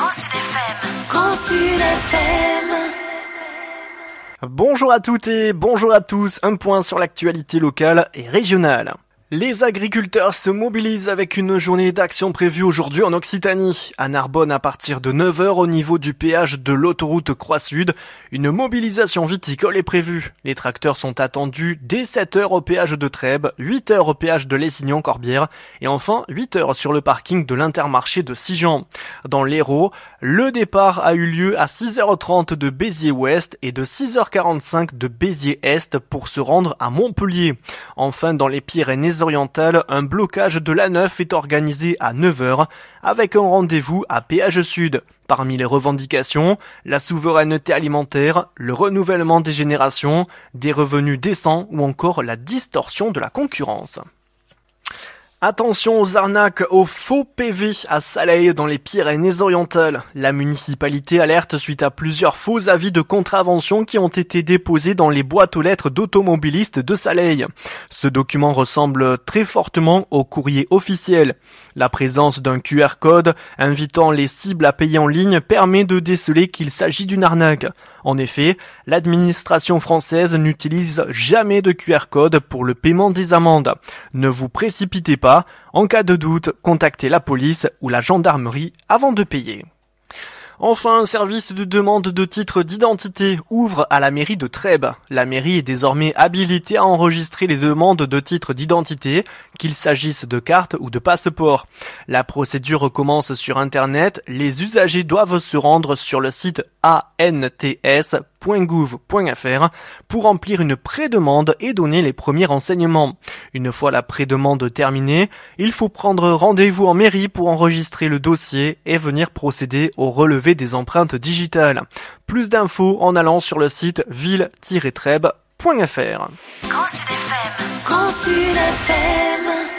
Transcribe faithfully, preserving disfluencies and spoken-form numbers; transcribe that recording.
Grand Sud F M. Grand Sud F M. Bonjour à toutes et bonjour à tous, un point sur l'actualité locale et régionale. Les agriculteurs se mobilisent avec une journée d'action prévue aujourd'hui en Occitanie. À Narbonne, à partir de neuf heures au niveau du péage de l'autoroute Croix-Sud, une mobilisation viticole est prévue. Les tracteurs sont attendus dès sept heures au péage de Trèbes, huit heures au péage de Lessignan-Corbière et enfin huit heures sur le parking de l'Intermarché de Sigean. Dans l'Hérault, le départ a eu lieu à six heures trente de Béziers-Ouest et de six heures quarante-cinq de Béziers-Est pour se rendre à Montpellier. Enfin, dans les Pyrénées orientales, un blocage de l'A neuf est organisé à neuf heures avec un rendez-vous à Péage Sud. Parmi les revendications, la souveraineté alimentaire, le renouvellement des générations, des revenus décents ou encore la distorsion de la concurrence. Attention aux arnaques aux faux P V à Saleil dans les Pyrénées-Orientales. La municipalité alerte suite à plusieurs faux avis de contravention qui ont été déposés dans les boîtes aux lettres d'automobilistes de Saleil. Ce document ressemble très fortement au courrier officiel. La présence d'un Q R code invitant les cibles à payer en ligne permet de déceler qu'il s'agit d'une arnaque. En effet, l'administration française n'utilise jamais de Q R code pour le paiement des amendes. Ne vous précipitez pas. En cas de doute, contactez la police ou la gendarmerie avant de payer. Enfin, un service de demande de titre d'identité ouvre à la mairie de Trèbes. La mairie est désormais habilitée à enregistrer les demandes de titre d'identité, qu'il s'agisse de carte ou de passeport. La procédure commence sur Internet. Les usagers doivent se rendre sur le site a n t s point gouv point f r pour remplir une pré-demande et donner les premiers renseignements. Une fois la pré-demande terminée, il faut prendre rendez-vous en mairie pour enregistrer le dossier et venir procéder au relevé des empreintes digitales. Plus d'infos en allant sur le site ville tiret trèbes point f r. Grand Sud F M. Grand Sud F M.